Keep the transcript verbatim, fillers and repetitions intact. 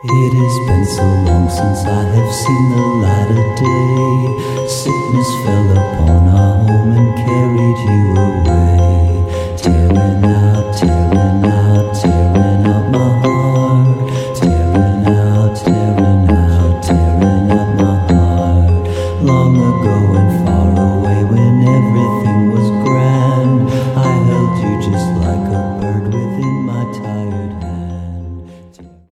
It has been so long since I have seen the light of day. Sickness fell upon our home and carried you away.